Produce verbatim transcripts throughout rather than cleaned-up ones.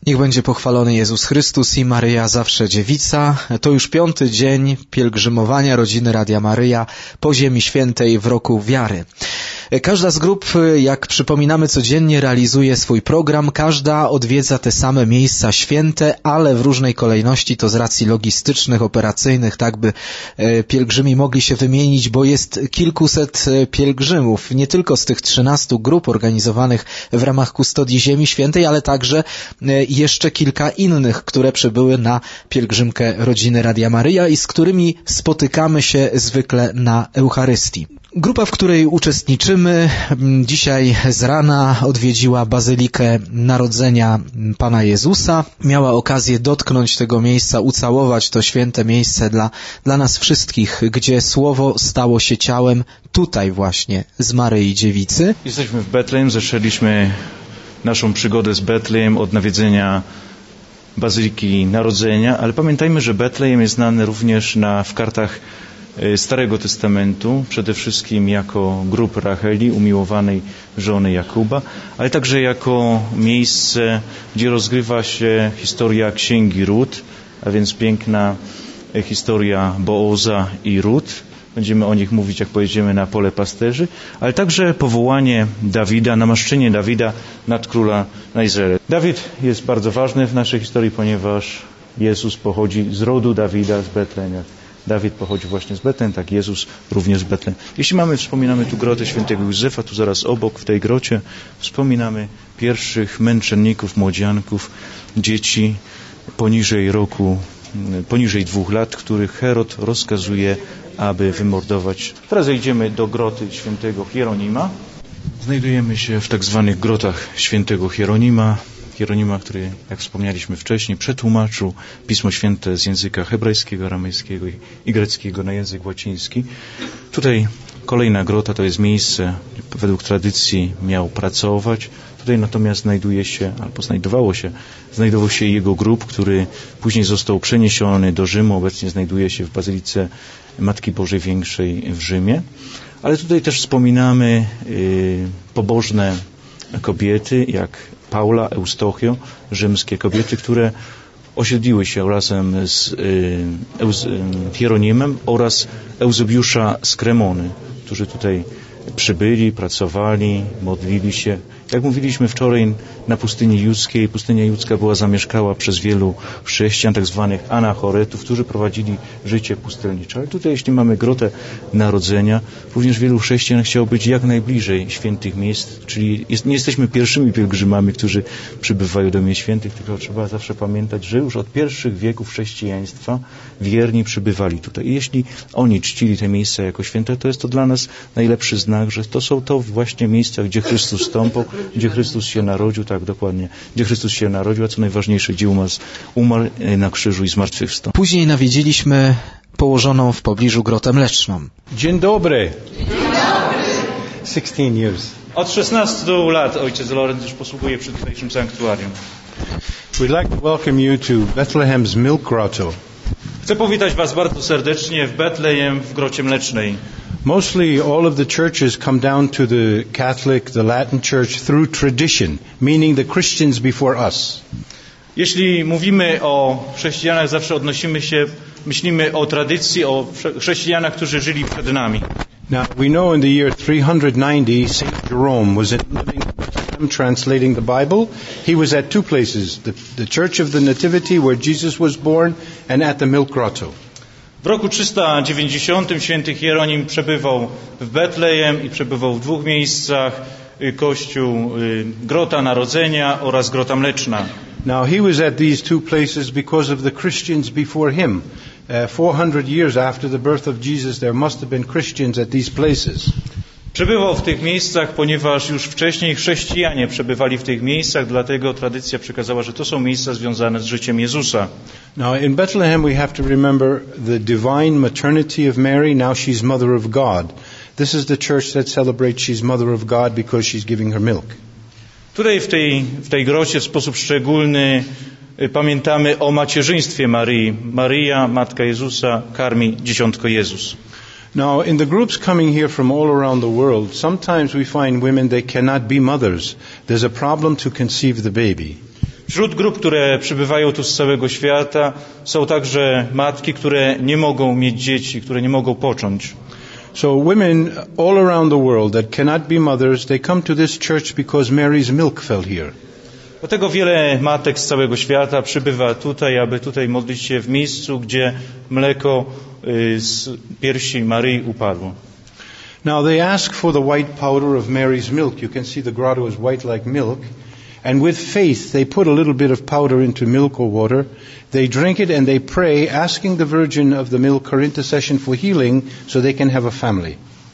Niech będzie pochwalony Jezus Chrystus i Maryja zawsze dziewica. To już piąty dzień pielgrzymowania rodziny Radia Maryja po Ziemi Świętej w roku wiary. Każda z grup, jak przypominamy codziennie, realizuje swój program. Każda odwiedza te same miejsca święte, ale w różnej kolejności, to z racji logistycznych, operacyjnych, tak by pielgrzymi mogli się wymienić, bo jest kilkuset pielgrzymów, nie tylko z tych trzynastu grup organizowanych w ramach Kustodii Ziemi Świętej, ale także jeszcze kilka innych, które przybyły na pielgrzymkę rodziny Radia Maryja i z którymi spotykamy się zwykle na Eucharystii. Grupa, w której uczestniczymy, dzisiaj z rana odwiedziła Bazylikę Narodzenia Pana Jezusa. Miała okazję dotknąć tego miejsca, ucałować to święte miejsce dla, dla nas wszystkich, gdzie Słowo stało się ciałem, tutaj właśnie z Maryi Dziewicy. Jesteśmy w Betlejem, zaczęliśmy naszą przygodę z Betlejem od nawiedzenia Bazyliki Narodzenia, ale pamiętajmy, że Betlejem jest znany również na, w kartach Starego Testamentu, przede wszystkim jako grób Racheli, umiłowanej żony Jakuba, ale także jako miejsce, gdzie rozgrywa się historia Księgi Rut, a więc piękna historia Booza i Rut. Będziemy o nich mówić, jak pojedziemy na pole pasterzy, ale także powołanie Dawida, namaszczenie Dawida nad króla na Izrael. Dawid jest bardzo ważny w naszej historii, ponieważ Jezus pochodzi z rodu Dawida, z Betlejem. Dawid pochodzi właśnie z Betlejem, tak Jezus również z Betlejem. Jeśli mamy, wspominamy tu grotę świętego Józefa, tu zaraz obok w tej grocie wspominamy pierwszych męczenników, młodzianków, dzieci poniżej roku, poniżej dwóch lat, których Herod rozkazuje, aby wymordować. Teraz idziemy do groty świętego Hieronima. Znajdujemy się w tak zwanych grotach świętego Hieronima. Hieronima, który, jak wspomnieliśmy wcześniej, przetłumaczył Pismo Święte z języka hebrajskiego, aramejskiego i greckiego na język łaciński. Tutaj kolejna grota to jest miejsce, według tradycji miał pracować. Tutaj natomiast znajduje się, albo znajdowało się, znajdował się jego grób, który później został przeniesiony do Rzymu. Obecnie znajduje się w Bazylice Matki Bożej Większej w Rzymie. Ale tutaj też wspominamy y, pobożne kobiety, jak Paula, Eustochio, rzymskie kobiety, które osiedliły się razem z Euz, Hieronimem oraz Eusebiusza z Kremony, którzy tutaj przybyli, pracowali, modlili się. Jak mówiliśmy wczoraj, na pustyni judzkiej, pustynia judzka była zamieszkała przez wielu chrześcijan, tak zwanych anachoretów, którzy prowadzili życie pustelnicze. Ale tutaj, jeśli mamy grotę Narodzenia, również wielu chrześcijan chciało być jak najbliżej świętych miejsc, czyli jest, nie jesteśmy pierwszymi pielgrzymami, którzy przybywają do miejsc świętych, tylko trzeba zawsze pamiętać, że już od pierwszych wieków chrześcijaństwa wierni przybywali tutaj. I jeśli oni czcili te miejsca jako święte, to jest to dla nas najlepszy znak, że to są to właśnie miejsca, gdzie Chrystus stąpał, gdzie Chrystus się narodził, tak dokładnie, gdzie Chrystus się narodził, a co najważniejsze, gdzie umarł, umarł na krzyżu i zmartwychwstał. Później nawiedziliśmy położoną w pobliżu grotę Mleczną. Dzień dobry. Dzień dobry. sixteen years. Od szesnastu lat ojciec Lorenz już posługuje przy tutejszym sanktuarium. We'd like to welcome you to Bethlehem's Milk Grotto. Chcę powitać Was bardzo serdecznie w Betlejem, w grocie Mlecznej. Mostly all of the churches come down to the Catholic, the Latin Church through tradition, meaning the Christians before us. Jeśli mówimy o chrześcijanach, zawsze odnosimy się, myślimy o tradycji, o chrześcijanach, którzy żyli przed nami. Now, we know in the year three ninety, Saint Jerome was in living translating the Bible. He was at two places, the, the Church of the Nativity, where Jesus was born, and at the Milk Grotto. W roku trzysta dziewięćdziesiątym święty Hieronim przebywał w Betlejem i przebywał w dwóch miejscach, kościół Grota Narodzenia oraz Grota Mleczna. Now he was at these two places because of the Christians before him. Uh, four hundred years after the birth of Jesus, there must have been Christians at these places. Przebywał w tych miejscach, ponieważ już wcześniej chrześcijanie przebywali w tych miejscach, dlatego tradycja przekazała, że to są miejsca związane z życiem Jezusa. Now in Bethlehem we have to remember the divine maternity of Mary. Now she's mother of God. This is the church that celebrates she's mother of God because she's giving her milk. Tutaj w tej, w tej grocie w sposób szczególny pamiętamy o macierzyństwie Maryi. Maryja, Matka Jezusa, karmi dzieciątko Jezus. Now, in the groups coming here from all around the world, sometimes we find women, they cannot be mothers. There's a problem to conceive the baby. Wśród grup, które przybywają tu z całego świata, są także matki, które nie mogą mieć dzieci, które nie mogą począć. So women all around the world that cannot be mothers, they come to this church because Mary's milk fell here. Dlatego wiele matek z całego świata przybywa tutaj, aby tutaj modlić się w miejscu, gdzie mleko z piersi Maryi upadło. Now they ask for the white powder of Mary's milk. You can see the grotto is white like milk. And with faith they put a little bit of powder into milk or water. They drink it and they pray, asking the Virgin of the milk her intercession for healing so they can have a family.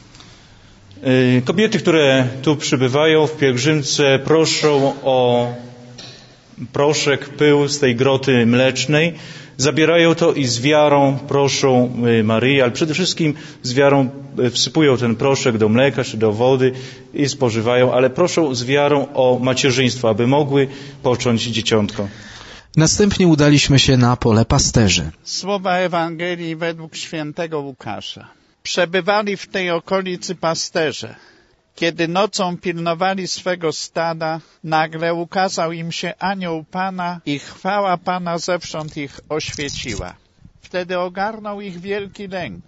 Kobiety, które tu przybywają w pielgrzymce, proszą o proszek, pył z tej groty mlecznej, zabierają to i z wiarą proszą Maryję, ale przede wszystkim z wiarą wsypują ten proszek do mleka czy do wody i spożywają, ale proszą z wiarą o macierzyństwo, aby mogły począć dzieciątko. Następnie udaliśmy się na pole pasterzy. Słowa Ewangelii według świętego Łukasza. Przebywali w tej okolicy pasterze. Kiedy nocą pilnowali swego stada, nagle ukazał im się anioł Pana i chwała Pana zewsząd ich oświeciła. Wtedy ogarnął ich wielki lęk.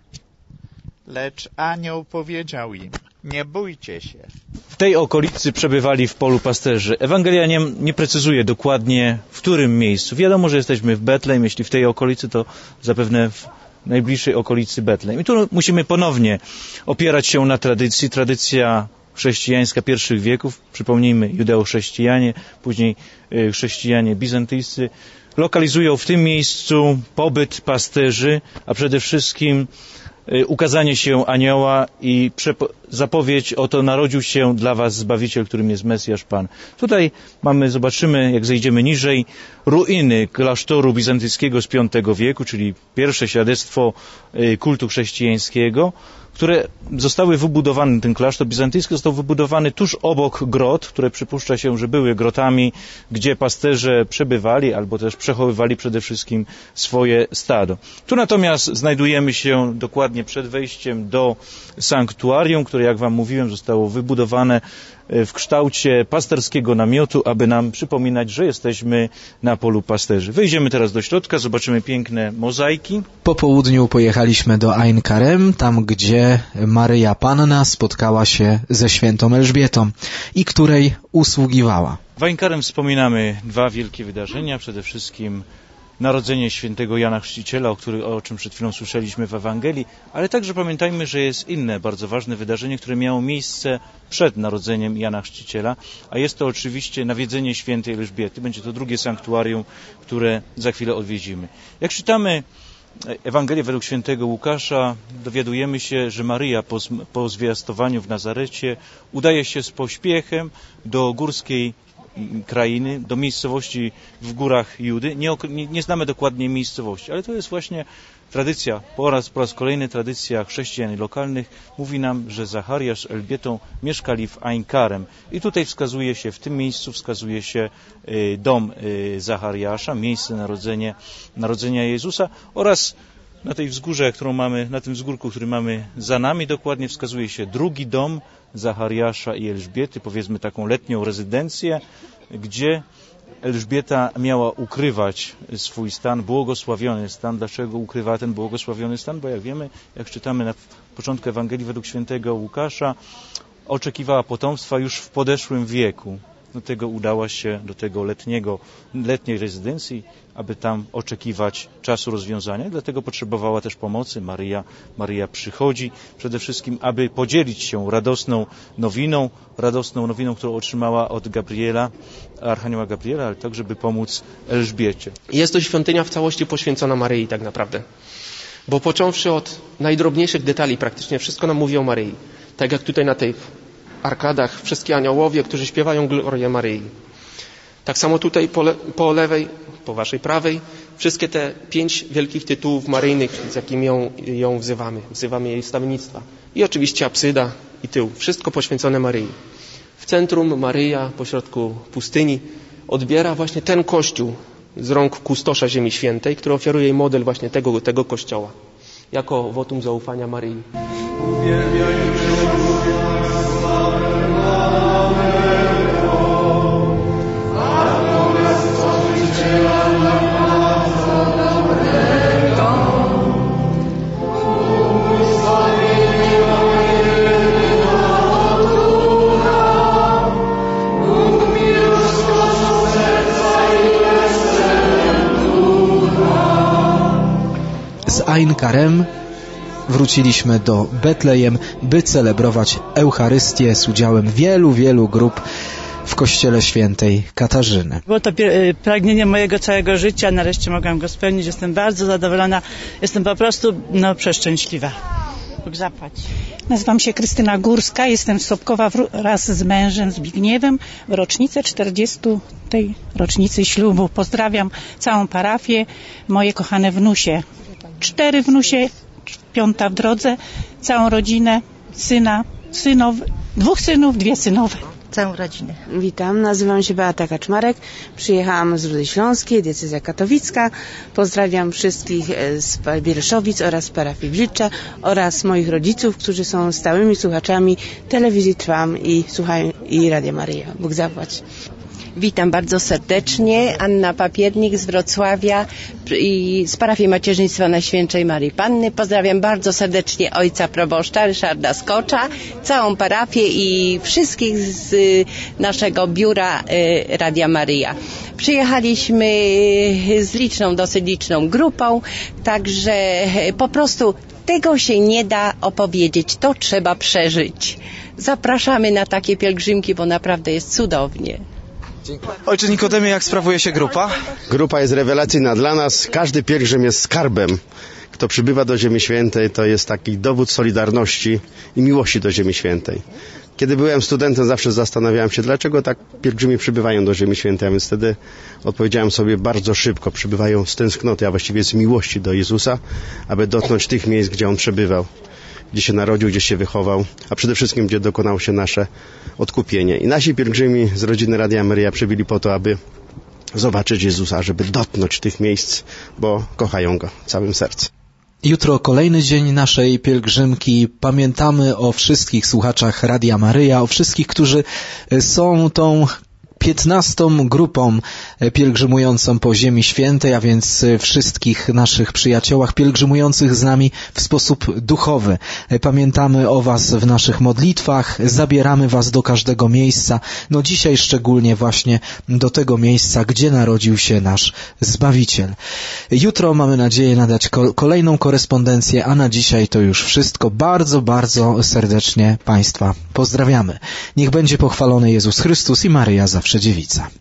Lecz anioł powiedział im, nie bójcie się. W tej okolicy przebywali w polu pasterzy. Ewangelia nie, nie precyzuje dokładnie, w którym miejscu. Wiadomo, że jesteśmy w Betlejem. Jeśli w tej okolicy, to zapewne w najbliższej okolicy Betlejem. I tu musimy ponownie opierać się na tradycji. Tradycja chrześcijańska pierwszych wieków, przypomnijmy, judeo-chrześcijanie, później chrześcijanie bizantyjscy, lokalizują w tym miejscu pobyt pasterzy, a przede wszystkim ukazanie się anioła i zapowiedź, oto narodził się dla was Zbawiciel, którym jest Mesjasz Pan. Tutaj mamy, zobaczymy, jak zejdziemy niżej, ruiny klasztoru bizantyjskiego z piątego wieku, czyli pierwsze świadectwo kultu chrześcijańskiego, które zostały wybudowane, ten klasztor bizantyjski został wybudowany tuż obok grot, które przypuszcza się, że były grotami, gdzie pasterze przebywali albo też przechowywali przede wszystkim swoje stado. Tu natomiast znajdujemy się dokładnie przed wejściem do sanktuarium, które, jak wam mówiłem, zostało wybudowane w kształcie pasterskiego namiotu, aby nam przypominać, że jesteśmy na polu pasterzy. Wejdziemy teraz do środka, zobaczymy piękne mozaiki. Po południu pojechaliśmy do Ain Karem, tam gdzie Maryja Panna spotkała się ze świętą Elżbietą i której usługiwała. W Ain Karem wspominamy dwa wielkie wydarzenia, przede wszystkim narodzenie świętego Jana Chrzciciela, o, który, o czym przed chwilą słyszeliśmy w Ewangelii, ale także pamiętajmy, że jest inne bardzo ważne wydarzenie, które miało miejsce przed narodzeniem Jana Chrzciciela, a jest to oczywiście nawiedzenie świętej Elżbiety. Będzie to drugie sanktuarium, które za chwilę odwiedzimy. Jak czytamy Ewangelię według świętego Łukasza, dowiadujemy się, że Maryja po, po zwiastowaniu w Nazarecie udaje się z pośpiechem do górskiej krainy, do miejscowości w górach Judy. Nie, nie, nie znamy dokładnie miejscowości, ale to jest właśnie tradycja, po raz, po raz kolejny tradycja chrześcijan lokalnych mówi nam, że Zachariasz z Elżbietą mieszkali w Ain Karem. I tutaj wskazuje się, w tym miejscu wskazuje się y, dom y, Zachariasza, miejsce narodzenia, narodzenia Jezusa oraz na tej wzgórze, którą mamy, na tym wzgórku, który mamy za nami, dokładnie wskazuje się drugi dom Zachariasza i Elżbiety, powiedzmy taką letnią rezydencję, gdzie Elżbieta miała ukrywać swój stan, błogosławiony stan. Dlaczego ukrywała ten błogosławiony stan? Bo jak wiemy, jak czytamy na początku Ewangelii według świętego Łukasza, oczekiwała potomstwa już w podeszłym wieku. Dlatego udała się do tego letniego, letniej rezydencji, aby tam oczekiwać czasu rozwiązania. Dlatego potrzebowała też pomocy. Maryja, Maryja przychodzi przede wszystkim, aby podzielić się radosną nowiną, radosną nowiną, którą otrzymała od Gabriela, Archanioła Gabriela, ale także, by pomóc Elżbiecie. Jest to świątynia w całości poświęcona Maryi tak naprawdę. Bo począwszy od najdrobniejszych detali, praktycznie wszystko nam mówi o Maryi. Tak jak tutaj na tej arkadach wszystkie aniołowie, którzy śpiewają Glorię Maryi. Tak samo tutaj po, le, po lewej, po waszej prawej, wszystkie te pięć wielkich tytułów maryjnych, z jakimi ją, ją wzywamy. Wzywamy jej wstawiennictwa. I oczywiście apsyda i tył. Wszystko poświęcone Maryi. W centrum Maryja, pośrodku pustyni, odbiera właśnie ten kościół z rąk kustosza Ziemi Świętej, który ofiaruje jej model właśnie tego, tego kościoła. Jako wotum zaufania Maryi. Ain Karem wróciliśmy do Betlejem, by celebrować Eucharystię z udziałem wielu, wielu grup w kościele świętej Katarzyny. Było to pragnienie mojego całego życia, nareszcie mogłam go spełnić, jestem bardzo zadowolona, jestem po prostu no, przeszczęśliwa. Bóg zapłać. Nazywam się Krystyna Górska, jestem z Sobkowa wraz z mężem Zbigniewem w rocznicę czterdziestej tej rocznicy ślubu. Pozdrawiam całą parafię, moje kochane wnusie. Cztery wnusie, piąta w drodze, całą rodzinę, syna, synów, dwóch synów, dwie synowe. Całą rodzinę. Witam, nazywam się Beata Kaczmarek, przyjechałam z Rudy Śląskiej, decyzja katowicka. Pozdrawiam wszystkich z Bielszowic oraz parafii Brzycza oraz moich rodziców, którzy są stałymi słuchaczami telewizji Trwam i słuchają i Radia Maryja. Bóg zapłać. Witam bardzo serdecznie. Anna Papiernik z Wrocławia i z parafii Macierzyństwa Najświętszej Maryi Panny. Pozdrawiam bardzo serdecznie ojca proboszcza Ryszarda Skocza, całą parafię i wszystkich z naszego biura Radia Maryja. Przyjechaliśmy z liczną, dosyć liczną grupą, także po prostu tego się nie da opowiedzieć, to trzeba przeżyć. Zapraszamy na takie pielgrzymki, bo naprawdę jest cudownie. Ojcze Nikodemie, jak sprawuje się grupa? Grupa jest rewelacyjna dla nas. Każdy pielgrzym jest skarbem. Kto przybywa do Ziemi Świętej, to jest taki dowód solidarności i miłości do Ziemi Świętej. Kiedy byłem studentem, zawsze zastanawiałem się, dlaczego tak pielgrzymi przybywają do Ziemi Świętej, a więc wtedy odpowiedziałem sobie bardzo szybko. Przybywają z tęsknoty, a właściwie z miłości do Jezusa, aby dotknąć tych miejsc, gdzie On przebywał, gdzie się narodził, gdzie się wychował, a przede wszystkim, gdzie dokonało się nasze odkupienie. I nasi pielgrzymi z rodziny Radia Maryja przybyli po to, aby zobaczyć Jezusa, żeby dotknąć tych miejsc, bo kochają Go całym sercem. Jutro kolejny dzień naszej pielgrzymki. Pamiętamy o wszystkich słuchaczach Radia Maryja, o wszystkich, którzy są tą piętnastą grupą pielgrzymującą po Ziemi Świętej, a więc wszystkich naszych przyjaciołach pielgrzymujących z nami w sposób duchowy. Pamiętamy o Was w naszych modlitwach, zabieramy Was do każdego miejsca, no dzisiaj szczególnie właśnie do tego miejsca, gdzie narodził się nasz Zbawiciel. Jutro mamy nadzieję nadać kolejną korespondencję, a na dzisiaj to już wszystko. Bardzo, bardzo serdecznie Państwa pozdrawiamy. Niech będzie pochwalony Jezus Chrystus i Maryja zawsze Dziewica.